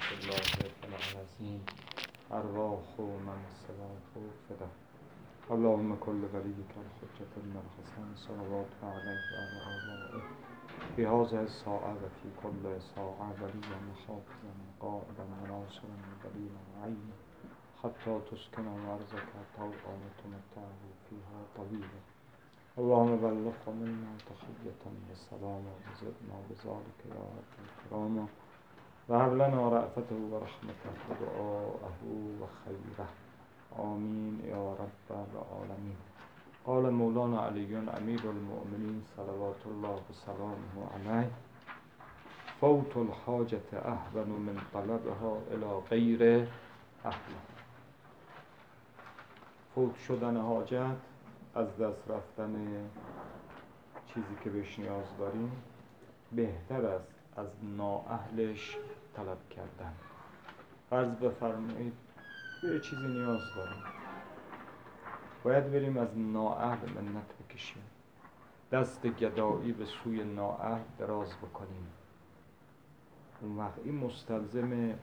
الله العظیم ارواح من سواه فدا. اللهم كل وليك الحجة بن الحسن صلوات عليه وعلى آبائه في هذه الساعة وفي كل ساعة وليا وحافظا قائدا وناصرا ودليلا وعينا حتى تسكن أرضك طوعا وتمتعه فيها طويلا. اللهم بلغ منا تحية وسلاما وزدنا بذلك يا رب الكرام وهب لنا رأفته ورحمته ودعاءه وخيره آمين يا رب العالمين. قال مولانا علي امیر المؤمنین صلوات الله وسلامه علیه: فوت الحاجة اهون من طلبها الى غیر اهلها. فوت شدن حاجت، از دست رفتن چیزی که بهش نیاز داریم، بهتر است از نااهلش طلب کردن. فرض بفرمایید به چیزی نیاز داریم، باید بریم از نااهل منت بکشیم، دست گدایی به سوی نااهل دراز بکنیم. اون وقت این مستلزم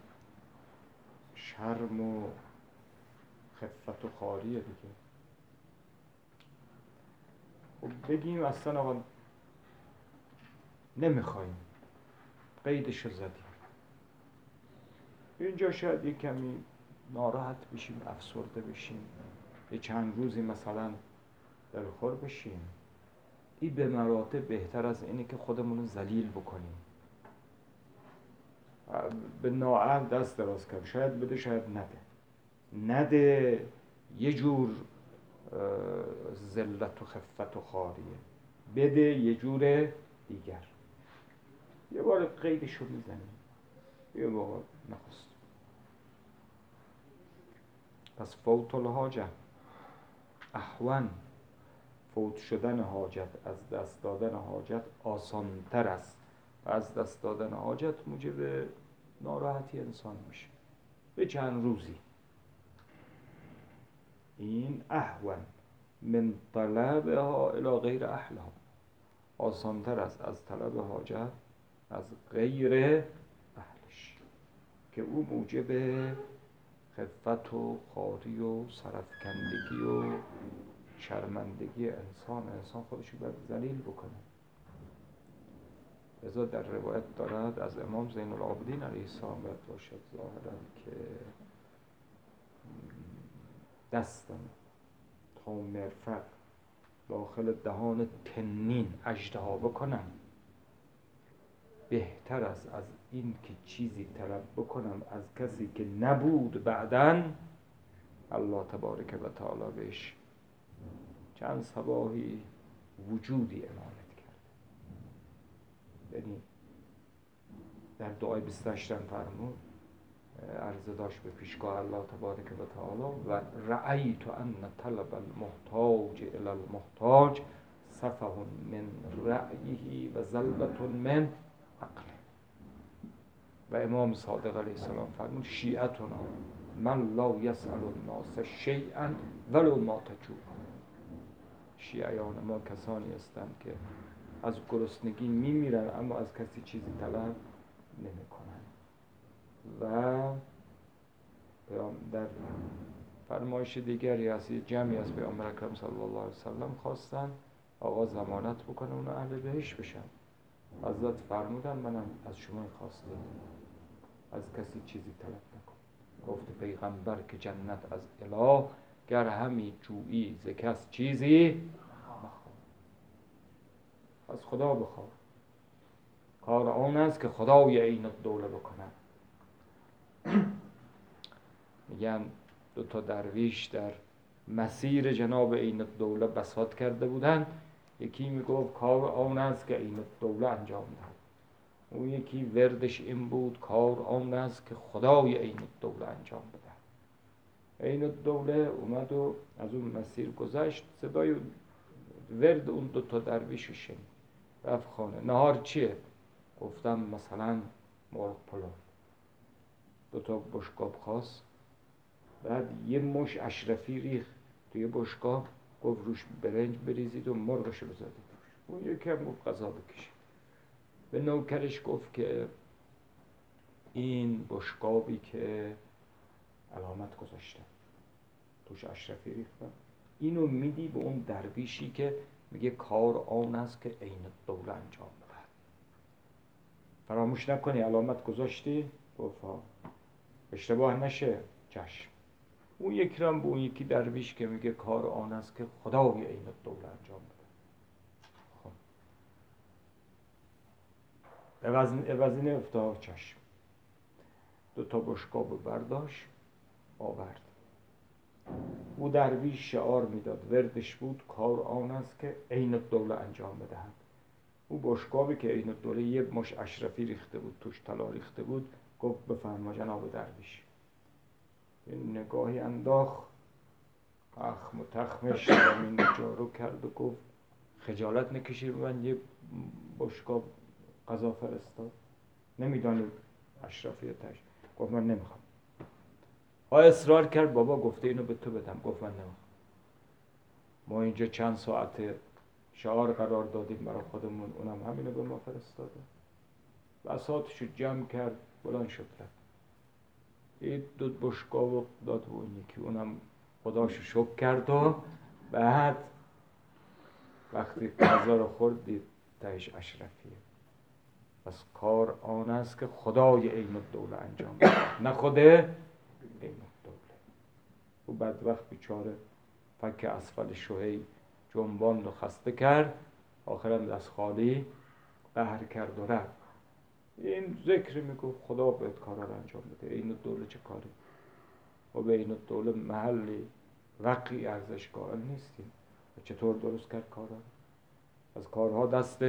شرم و خفت و خواریه دیگه. خب بگیم اصلا آقا نمیخوایم، قیدشو زدیم، اینجا شاید یک کمی ناراحت بشیم، افسرده بشیم، یه چند روزی مثلا دلخور بشیم. این به مراتب بهتر از اینه که خودمون رو ذلیل بکنیم. به نااهل دست دراز کرد، شاید بده شاید نده، یه جور ذلت و خفت و خواریه، بده یه جور دیگر. یه بار قیدشو میزنیم، یه بار نخست. پس فوت الحاجه اهون، فوت شدن حاجت، از دست دادن حاجت آسان‌تر است و از دست دادن حاجت موجب ناراحتی انسان میشه به چند روزی. این اهون من طلبها الی غیر اهلها، آسان‌تر است از طلب حاجت از غیر اهلش، که او موجب خفت و خواری و سرفکندگی و شرمندگی انسان خودشو باید ذلیل بکنه. لذا در روایت دارد از امام زین العابدین علیه السلام باید باشد ظاهرا که دستم تا مرفق داخل دهان تنین اژدها بکنم بهتر است از این که چیزی طلب بکنم از کسی که نبود بعداً الله تبارک و تعالی بهش چند صباحی وجودی عنایت کرد. یعنی در دعای 28 فرمود، عرضه داشت به پیشگاه الله تبارک و تعالی: و رأیت ان طلب المحتاج الی المحتاج سفه من رأیه و ذلة من عقله. و امام صادق علیه السلام فرمود: شیعتنا من لا یسأل الناس شیئا ولو ما تجوع. شیعیان ما کسانی هستند که از گرسنگی میمیرن اما از کسی چیزی طلب نمیکنن. و در فرمایش دیگری از جمعی از پیامبر اکرم صلی الله علیه وسلم خواستن آقا ضمانت بکنه اون اهل بهشت بشن. حضرت فرمودن منم از شما خواسته از کسی چیزی طلب نکن. گفت پیغمبر که جنت از اله گر همی جویی ز کس چیزی مخواه. از خدا بخواه، کار آن است که خدای عین الدوله بکنه. میگن 2 درویش در مسیر جناب عین الدوله بساط کرده بودن. یکی میگفت کار آن است که عین الدوله انجام دهد، اون یکی وردش این بود کار آن است که خدای عین الدوله انجام بده. عین الدوله اومد و از اون مسیر گذشت، صدای ورد اون 2 درویش رو شنید، رفت خانه. نهار چیه؟ گفتم مثلا مرغ پلو. 2 بشقاب خواست، بعد یه مش اشرفی ریخت توی بشقاب، گفت روش برنج بریزید و مرغشو بذارید روش. اون یکی هم گفت غذا بکشید. به نوکرش گفت که این بشقابی که علامت گذاشته توش اشرفی ریختن، اینو میدی به اون درویشی که میگه کار آن است که عین الدوله انجام بده. فراموش نکنی علامت گذاشتی؟ گفت اشتباه نشه. چشم. اون یکی رم به اون یکی درویش که میگه کار آن است که خدای عین الدوله انجام بده. خب عوضی افتاد. چشم. 2 بشقاب برداشت آورد. او درویش شعار میداد، وردش بود کار آن است که عین الدوله انجام بدهد. او بشقابی که عین الدوله یه مش اشرفی ریخته بود توش، طلا ریخته بود، گفت بفرما جناب درویش. این نگاهی انداخت، اخم و تخمش زمین جارو کرد و گفت خجالت نکشی به من یه بشقاب غذا فرستاد؟ نمیدانی اشرفی تاش؟ گفت من نمیخوام. اصرار کرد بابا گفته اینو به تو بدم. گفت من نمیخوام. ما اینجا چند ساعت شعار قرار دادیم برای خودمون، اونم همینو به ما فرستاده. بساطشو جمع کرد بلند شد رفت. این 2 بشقاب داد به اون یکی، اونم خداشو شکر کرد و بعد وقتی غذا رو خورد دید تهش اشرفیه. پس کار آن است که خدای عین الدوله انجام بده، نه خود عین الدوله. او بدبخت بیچاره فک اسفل شوهی جنباند و خسته کرد، آخرم دست خالی قهر کرد و رفت. این ذکر میگو خدا باید کارا رو انجام بده. عین الدوله چه کاری؟ و به عین الدوله محلی وقعی ارزش قائل نیستیم. چطور درست کرد کارا؟ از کارها دست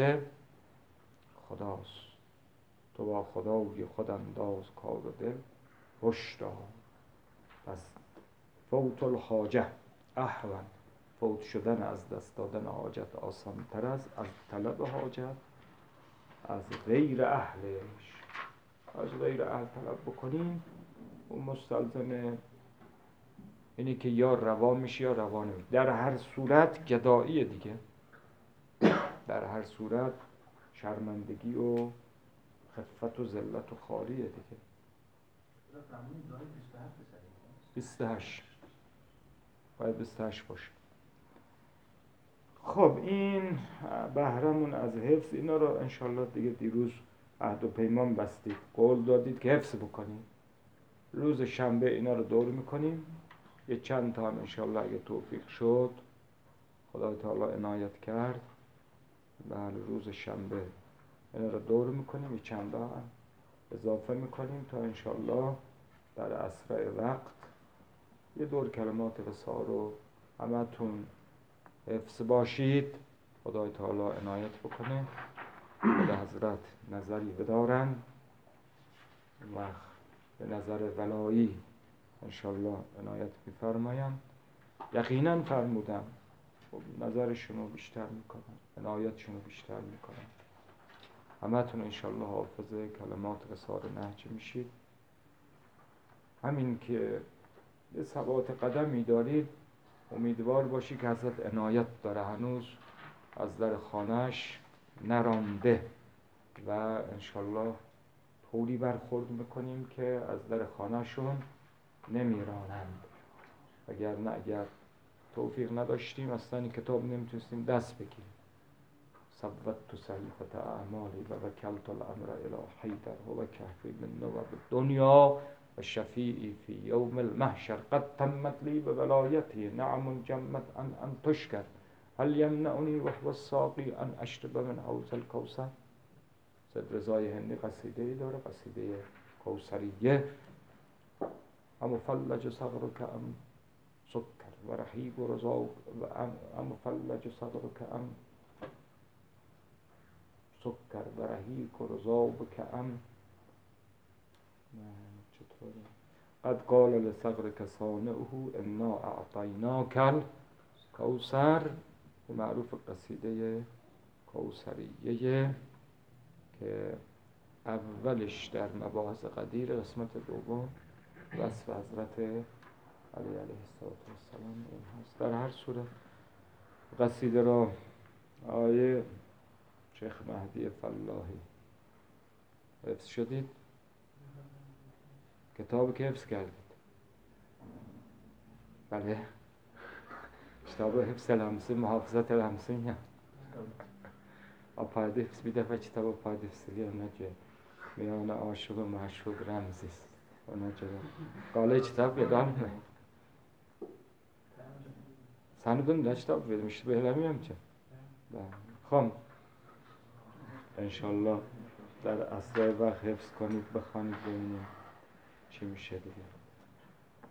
خداست. تو با خدای خود انداز کار و دل هشدار. پس فوت الحاجه اهون، فوت شدن از دست دادن حاجت آسان تر است از طلب حاجت از غیر اهلش. از غیر اهل طلب بکنیم اون مستلزم اینه که یا روا میشی یا روا نمیشی. در هر صورت گداییه دیگه، در هر صورت شرمندگی و خفت و ذلت و خالیه دیگه. 28 باید 28 باشه. خب این بهرمون از حفظ اینا رو انشالله دیگه. دیروز عهد و پیمان بستید، قول دادید که حفظ بکنید. روز شنبه اینا رو دور میکنیم. یه چند تا هم انشالله اگه توفیق شد خدای تعالی عنایت کرد، بله روز شنبه اینا رو دور میکنیم. یه چند تا هم اضافه میکنیم تا انشالله در اسرع وقت یه دور کلمات رسا رو همتون حفظ باشید. خدای تعالی عنایت بکنه. خدا حضرت نظری بدارن و به نظر ولایی انشالله عنایت میفرمایم. یقینا فرمودم نظرشونو بیشتر میکنن، عنایتشونو بیشتر میکنن. همتون انشالله حافظ کلمات رسال نهج میشید. همین که یه ثبات قدمی دارید امیدوار باشی که حضرت عنایت داره، هنوز از در خانهش نرانده و انشالله طوری برخورد میکنیم که از در خانهشون نمیرانند. اگر توفیق نداشتیم اصلا این کتاب نمیتونستیم دست بگیریم. ثبت صحیفة اعمالی و وکلت الامر الی حیدر و کهفی من نوب دنیا و شفیعی فی یوم المحشر قد تمت لی به ولایتی نعم جمت ان تشکر هل یمنعنی وهو الساقی ان اشرب من حوض الکوثر. سید رضای هندی قصیده‌ای داره، قصیده کوثریه. مفلج صدرک ام سکر و رحیق و رزاق و مفلج صدرک ام سکر و رحیق و رزاق ام چطوره قد قال لصدرک صانعه انا اعطیناک الکوثر. معروف قصیده کوثریه که اولش در مباحث قدیر، قسمت دوم وصف حضرت علی علیه السلام این هست. در هر صورت قصیده را آیه شیخ مهدی فلاحی حفظ شدید؟ کتاب که حفظ کردید؟ بله. کتاب حفظ لمسی محافظت لمسی ya. Apayda hepsi bir defa kitap apayda hepsiliyor ona göre. Ve ona aşık ve maşuk Ramziz. Ona göre. Kale kitap yedar mı? Sanırım da kitap vermiş. Bilemiyorum ki. خب انشالله در اسرع وقت حفظ کنید بخوانید ببینید چی میشه دیگه.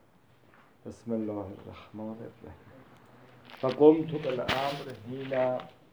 بسم الله الرحمن الرحیم. فقمت بالامر حین